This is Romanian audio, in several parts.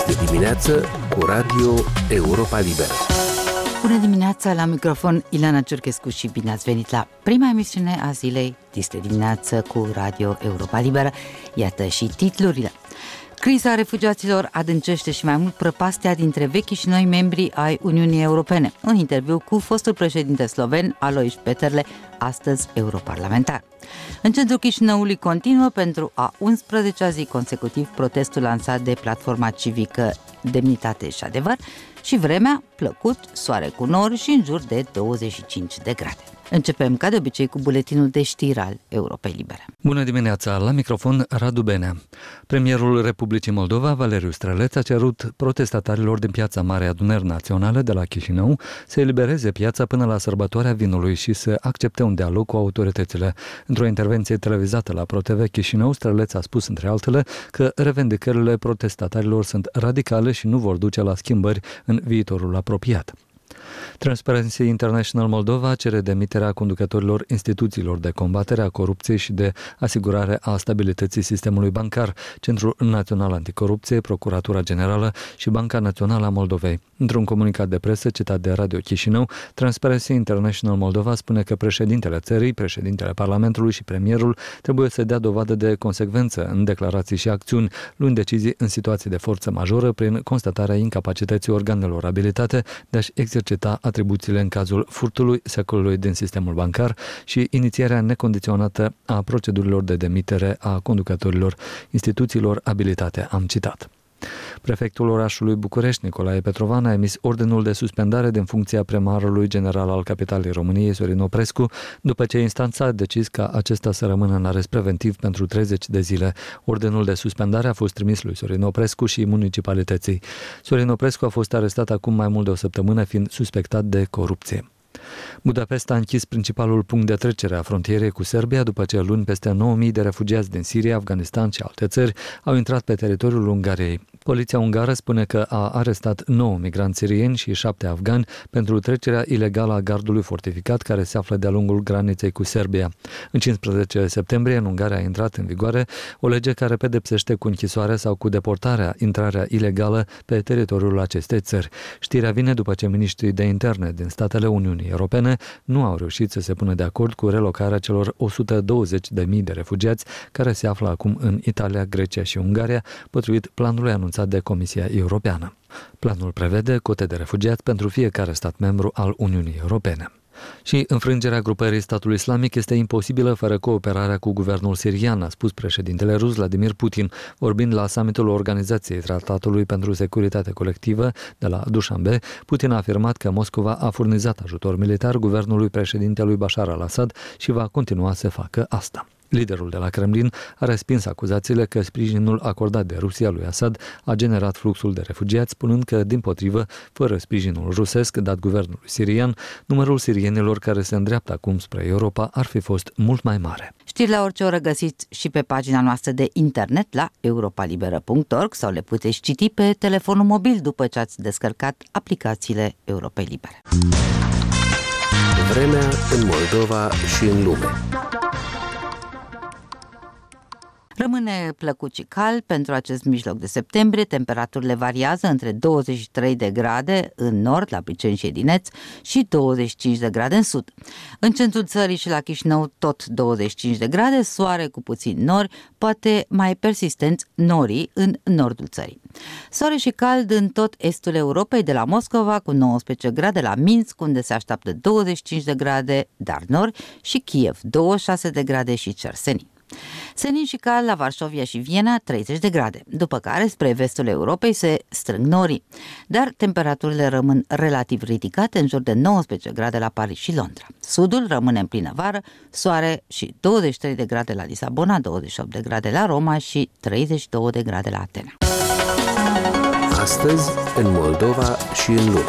Este dimineață cu Radio Europa Liberă. Bună dimineața, la microfon Ileana Ciurchescu și bine ați venit la prima emisiune a zilei. Este dimineață cu Radio Europa Liberă. Iată și titlurile. Criza refugiaților adâncește și mai mult prăpastia dintre vechi și noi membri ai Uniunii Europene. Un interviu cu fostul președinte sloven Alojz Peterle, astăzi europarlamentar. În centrul Chișinăului continuă pentru a 11-a zi consecutiv protestul lansat de platforma civică Demnitate și Adevăr și vremea plăcut, soare cu nori și în jur de 25 de grade. Începem ca de obicei cu buletinul de știri al Europei Libere. Bună dimineața, la microfon Radu Benea. Premierul Republicii Moldova, Valeriu Străleț, a cerut protestatarilor din Piața Marei Adunări Naționale de la Chișinău să elibereze piața până la sărbătoarea vinului și să accepte un dialog cu autoritățile. Într-o intervenție televizată la ProTV Chișinău, Străleț a spus, între altele, că revendicările protestatarilor sunt radicale și nu vor duce la schimbări în viitorul apropiat. Transparency International Moldova cere demiterea conducătorilor instituțiilor de combatere a corupției și de asigurare a stabilității sistemului bancar, Centrul Național Anticorupție, Procuratura Generală și Banca Națională a Moldovei. Într-un comunicat de presă citat de Radio Chișinău, Transparency International Moldova spune că președintele țării, președintele Parlamentului și premierul trebuie să dea dovadă de consecvență în declarații și acțiuni, luând decizii în situații de forță majoră prin constatarea incapacității organelor abilitate de a-și exercita atribuțiile în cazul furtului secolului din sistemul bancar și inițierea necondiționată a procedurilor de demitere a conducătorilor instituțiilor abilitate, am citat. Prefectul orașului București, Nicolae Petrovan, a emis ordinul de suspendare din funcția primarului general al capitalei României, Sorin Oprescu, după ce instanța a decis ca acesta să rămână în arest preventiv pentru 30 de zile. Ordinul de suspendare a fost trimis lui Sorin Oprescu și municipalității. Sorin Oprescu a fost arestat acum mai mult de o săptămână, fiind suspectat de corupție. Budapesta a închis principalul punct de trecere a frontierei cu Serbia după ce luni peste 9.000 de refugiați din Siria, Afganistan și alte țări au intrat pe teritoriul Ungariei. Poliția ungară spune că a arestat 9 migranți sirieni și 7 afgani pentru trecerea ilegală a gardului fortificat care se află de-a lungul graniței cu Serbia. În 15 septembrie în Ungaria a intrat în vigoare o lege care pedepsește cu închisoarea sau cu deportarea intrarea ilegală pe teritoriul acestei țări. Știrea vine după ce miniștrii de interne din statele Uniunii Europene nu au reușit să se pună de acord cu relocarea celor 120.000 de refugiați care se află acum în Italia, Grecia și Ungaria, potrivit planului anunțat de Comisia Europeană. Planul prevede cote de refugiați pentru fiecare stat membru al Uniunii Europene. Și înfrângerea grupării statului islamic este imposibilă fără cooperarea cu guvernul sirian, a spus președintele rus Vladimir Putin, vorbind la summitul Organizației Tratatului pentru Securitate Colectivă de la Dușanbe. Putin a afirmat că Moscova a furnizat ajutor militar guvernului președintelui Bashar al-Assad și va continua să facă asta. Liderul de la Kremlin a respins acuzațiile că sprijinul acordat de Rusia lui Assad a generat fluxul de refugiați, spunând că, dimpotrivă, fără sprijinul rusesc dat guvernului sirian, numărul sirienilor care se îndreaptă acum spre Europa ar fi fost mult mai mare. Știri la orice oră găsiți și pe pagina noastră de internet la europalibera.org sau le puteți citi pe telefonul mobil după ce ați descărcat aplicațiile Europei Libere. Vremea în Moldova și în lume. Rămâne plăcut și cald pentru acest mijloc de septembrie. Temperaturile variază între 23 de grade în nord, la Briceni și Edineț, și 25 de grade în sud. În centrul țării și la Chișinău tot 25 de grade, soare cu puțin nori, poate mai persistenți norii în nordul țării. Soare și cald în tot estul Europei, de la Moscova cu 19 grade, la Minsk unde se așteaptă 25 de grade, dar nori, și Kiev 26 de grade și Cersenin. Senin și cald la Varșovia și Viena 30 de grade, după care spre vestul Europei se strâng norii, dar temperaturile rămân relativ ridicate, în jur de 19 grade la Paris și Londra. Sudul rămâne în plină vară, soare și 23 de grade la Lisabona, 28 de grade la Roma și 32 de grade la Atena. Astăzi, în Moldova și în lume.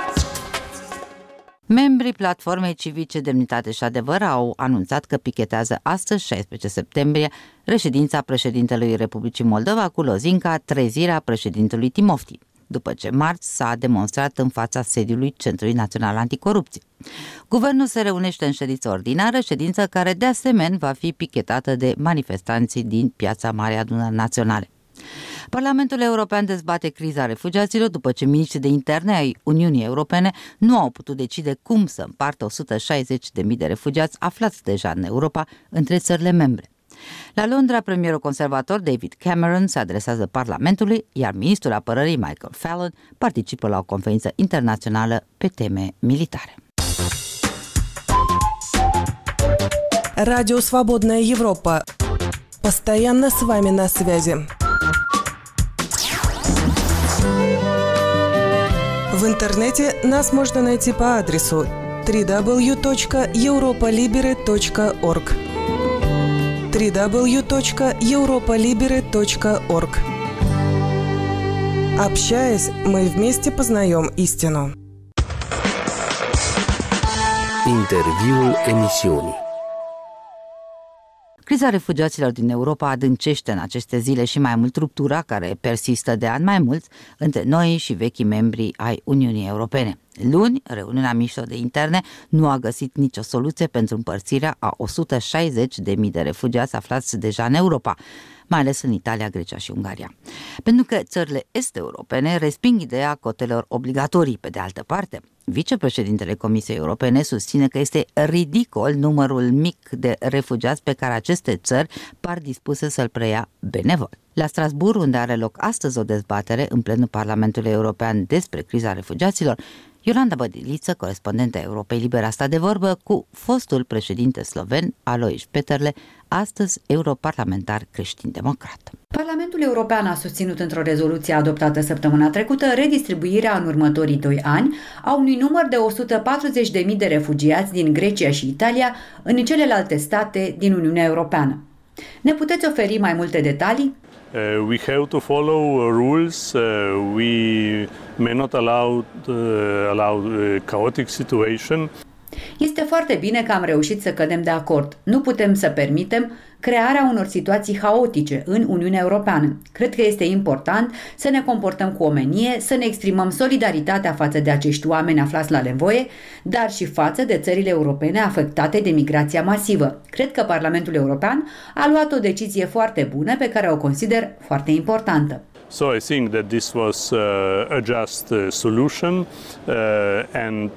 Membrii platformei civice Demnitate și Adevăr au anunțat că pichetează astăzi, 16 septembrie, reședința președintelui Republicii Moldova cu lozinca trezirea președintelui Timofti, după ce marți s-a demonstrat în fața sediului Centrului Național Anticorupție. Guvernul se reunește în ședință ordinară, ședință care de asemenea va fi pichetată de manifestanții din Piața Marei Adunări Naționale. Parlamentul European dezbate criza refugiaților după ce miniștrii de interne ai Uniunii Europene nu au putut decide cum să împartă 160.000 de refugiați aflați deja în Europa între țările membre. La Londra, premierul conservator David Cameron se adresează Parlamentului, iar ministrul apărării Michael Fallon participă la o conferință internațională pe teme militare. Радио «Свободная Европа». Постоянно с вами на связи. В интернете нас можно найти по адресу www.europolibere.org www.europolibere.org. Общаясь, мы вместе познаем истину. Interviul emisiunii. Criza refugiaților din Europa adâncește în aceste zile și mai mult ruptura care persistă de ani mai mulți între noi și vechii membri ai Uniunii Europene. Luni, reuniunea ministrilor de interne nu a găsit nicio soluție pentru împărțirea a 160.000 de refugiați aflați deja în Europa, mai ales în Italia, Grecia și Ungaria. Pentru că țările est-europene resping ideea cotelor obligatorii. Pe de altă parte, vicepreședintele Comisiei Europene susține că este ridicol numărul mic de refugiați pe care aceste țări par dispuse să-l preia benevol. La Strasbourg, unde are loc astăzi o dezbatere în plenul Parlamentului European despre criza refugiaților, Iolanda Bădiliță, corespondentă Europei Libere, a stat de vorbă cu fostul președinte sloven Alojz Peterle, astăzi europarlamentar creștin-democrat. Parlamentul European a susținut într-o rezoluție adoptată săptămâna trecută redistribuirea în următorii 2 ani a unui număr de 140.000 de refugiați din Grecia și Italia în celelalte state din Uniunea Europeană. Ne puteți oferi mai multe detalii? We have to follow rules. We may not allow chaotic situation. Este foarte bine că am reușit să cădem de acord. Nu putem să permitem crearea unor situații haotice în Uniunea Europeană. Cred că este important să ne comportăm cu omenie, să ne exprimăm solidaritatea față de acești oameni aflați la nevoie, dar și față de țările europene afectate de migrația masivă. Cred că Parlamentul European a luat o decizie foarte bună pe care o consider foarte importantă. So I think that this was a just solution and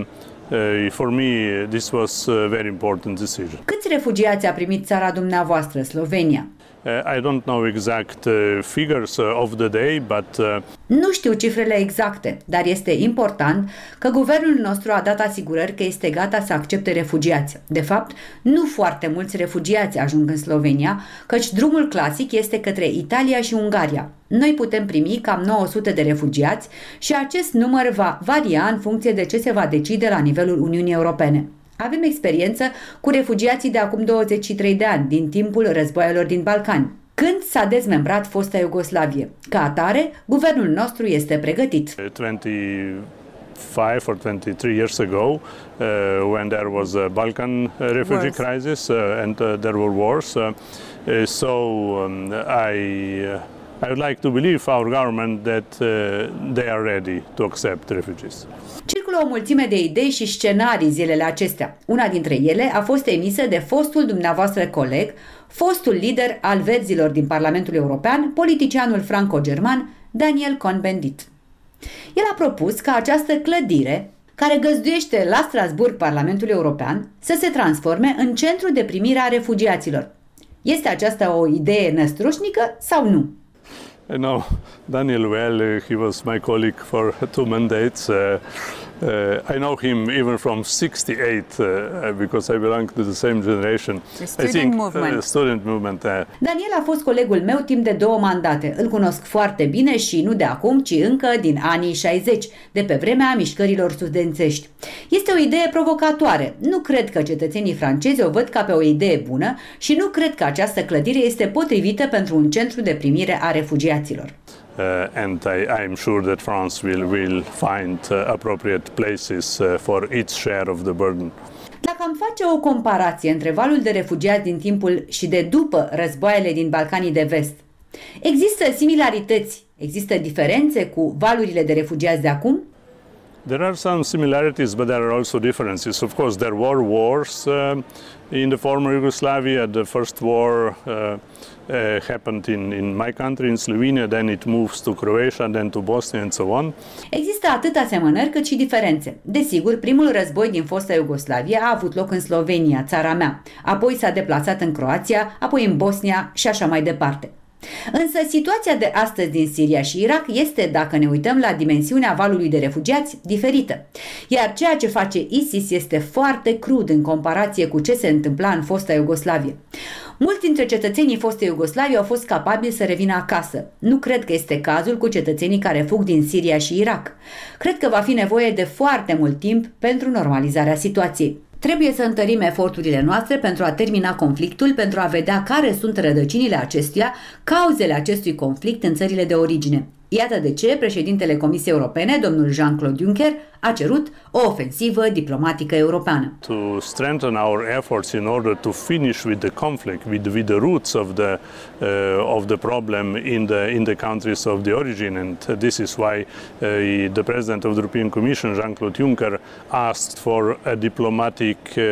for me, this was a very important decision. Câți refugiați a primit țara dumneavoastră, Slovenia? I don't know exact figures of the day, but Nu știu cifrele exacte, dar este important că guvernul nostru a dat asigurări că este gata să accepte refugiați. De fapt, nu foarte mulți refugiați ajung în Slovenia, căci drumul clasic este către Italia și Ungaria. Noi putem primi cam 900 de refugiați și acest număr va varia în funcție de ce se va decide la nivelul Uniunii Europene. Avem experiență cu refugiații de acum 23 de ani, din timpul războaielor din Balcani, când s-a dezmembrat fosta Iugoslavie. Ca atare, guvernul nostru este pregătit. 25 or 23 years ago, when there was a Balkan refugee crisis and there were wars, I would like to believe our government that they are ready to accept refugees. Circulă o mulțime de idei și scenarii zilele acestea. Una dintre ele a fost emisă de fostul dumneavoastră coleg, fostul lider al verzilor din Parlamentul European, politicianul franco-german Daniel Cohn-Bendit. El a propus ca această clădire, care găzduiește la Strasbourg Parlamentul European, să se transforme în centru de primire a refugiaților. Este aceasta o idee năstrușnică sau nu? No, Daniel well, he was my colleague for 2 mandates. I know him even from 68 because I belong to the same generation. Student movement. Daniel a fost colegul meu timp de 2 mandate. Îl cunosc foarte bine și nu de acum, ci încă din anii 60, de pe vremea mișcărilor studențești. Este o idee provocatoare. Nu cred că cetățenii francezi o văd ca pe o idee bună și nu cred că această clădire este potrivită pentru un centru de primire a refugiaților. And I am sure that France will find appropriate places for each share of the burden. Dacă am face o comparație între valul de refugiați din timpul și de după războaiele din Balcanii de Vest, există similarități, există diferențe cu valurile de refugiați de acum? There are some similarities, but there are also differences. Of course, there were wars in the former Yugoslavia. The first war happened in my country, in Slovenia, then it moves to Croatia, then to Bosnia and so on. Există atât asemănări cât și diferențe. Desigur, primul război din fosta Iugoslavia a avut loc în Slovenia, țara mea, apoi s-a deplasat în Croația, apoi în Bosnia și așa mai departe. Însă situația de astăzi din Siria și Irak este, dacă ne uităm la dimensiunea valului de refugiați, diferită. Iar ceea ce face ISIS este foarte crud în comparație cu ce se întâmpla în fosta Iugoslavie. Mulți dintre cetățenii fostei Iugoslavie au fost capabili să revină acasă. Nu cred că este cazul cu cetățenii care fug din Siria și Irak. Cred că va fi nevoie de foarte mult timp pentru normalizarea situației. Trebuie să întărim eforturile noastre pentru a termina conflictul, pentru a vedea care sunt rădăcinile acestuia, cauzele acestui conflict în țările de origine. Iată de ce președintele Comisiei Europene, domnul Jean-Claude Juncker, a cerut o ofensivă diplomatică europeană. To strengthen our efforts in order to finish with the conflict, with the roots of the problem in the countries of the origin, and this is why the President of the European Commission, Jean-Claude Juncker, asked for a diplomatic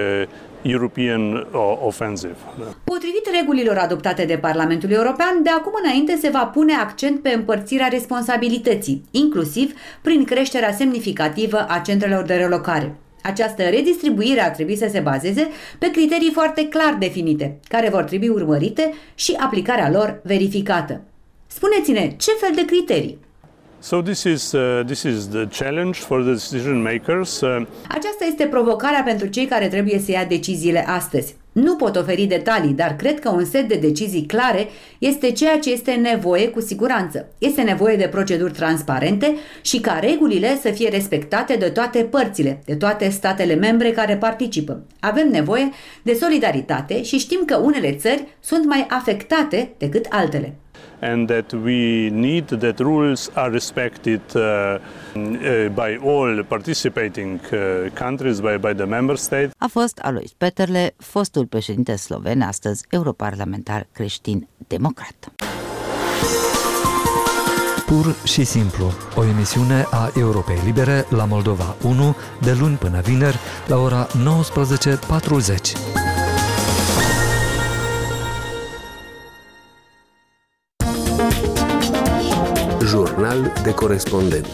European offensive. Potrivit regulilor adoptate de Parlamentul European, de acum înainte se va pune accent pe împărțirea responsabilității, inclusiv prin creșterea semnificativă a centrelor de relocare. Această redistribuire ar trebui să se bazeze pe criterii foarte clar definite, care vor trebui urmărite și aplicarea lor verificată. Spuneți-ne, ce fel de criterii? So this is the challenge for the decision makers. Aceasta este provocarea pentru cei care trebuie să ia deciziile astăzi. Nu pot oferi detalii, dar cred că un set de decizii clare este ceea ce este nevoie cu siguranță. Este nevoie de proceduri transparente și ca regulile să fie respectate de toate părțile, de toate statele membre care participă. Avem nevoie de solidaritate și știm că unele țări sunt mai afectate decât altele. And that we need that rules are respected by all participating countries, by the member states. A fost Alois Peterle, fostul președinte sloven, astăzi europarlamentar creștin-democrat. Pur și simplu, o emisiune a Europei Libere la Moldova 1, de luni până vineri, la ora 19:40. Jurnal de corespondent.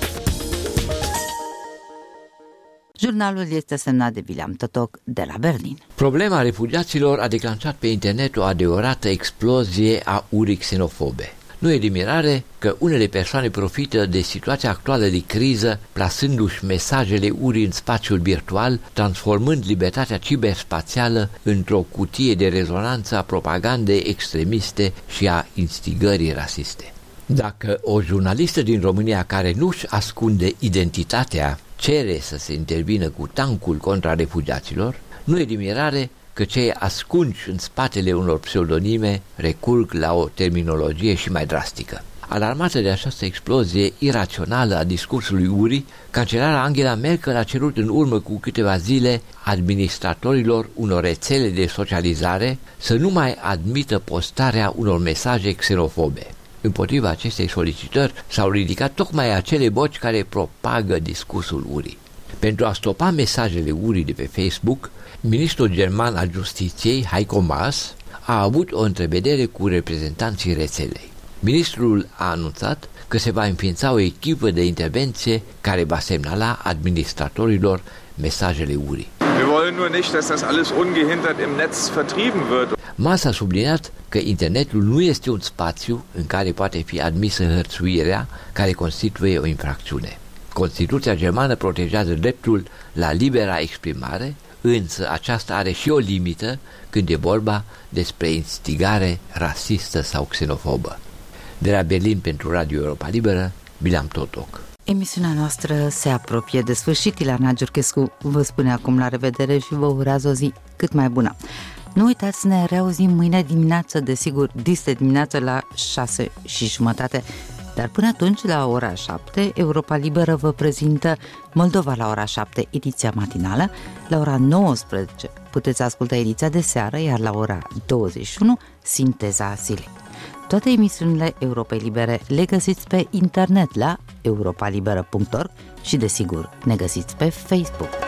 Jurnalul este semnat de William Totoc de la Berlin. Problema refugiaților a declanșat pe internet o adevărată explozie a urii xenofobe. Nu e de mirare că unele persoane profită de situația actuală de criză, plasându-și mesajele urii în spațiul virtual, transformând libertatea ciberspațială într-o cutie de rezonanță a propagandei extremiste și a instigării rasiste. Dacă o jurnalistă din România care nu-și ascunde identitatea cere să se intervină cu tancul contra refugiaților, nu e de mirare că cei ascunși în spatele unor pseudonime recurg la o terminologie și mai drastică. Alarmată de această explozie irațională a discursului urii, cancelara Angela Merkel a cerut în urmă cu câteva zile administratorilor unor rețele de socializare să nu mai admită postarea unor mesaje xenofobe. Împotriva acestei solicitări s-au ridicat tocmai acele voci care propagă discursul urii. Pentru a stopa mesajele urii de pe Facebook, ministrul german al justiției, Heiko Maas, a avut o întrevedere cu reprezentanții rețelei. Ministrul a anunțat că se va înființa o echipă de intervenție care va semnala administratorilor mesajele urii. Wir wollen nur nicht, dass das alles ungehindert im Netz vertrieben wird. Maas a subliniat că internetul nu este un spațiu în care poate fi admisă hărțuirea care constituie o infracțiune. Constituția germană protejează dreptul la libera exprimare, însă aceasta are și o limită când e vorba despre instigare rasistă sau xenofobă. De la Berlin pentru Radio Europa Liberă, William Totoc. Emisiunea noastră se apropie de sfârșit. Ileana Giurchescu vă spune acum la revedere și vă urează o zi cât mai bună. Nu uitați să ne reauzim mâine dimineață, desigur, dis de dimineață la 6:30. Dar până atunci, la ora 7, Europa Liberă vă prezintă Moldova la ora 7, ediția matinală. La ora 19 puteți asculta ediția de seară, iar la ora 21, sinteza zilei. Toate emisiunile Europei Libere le găsiți pe internet la europalibera.org și, desigur, ne găsiți pe Facebook.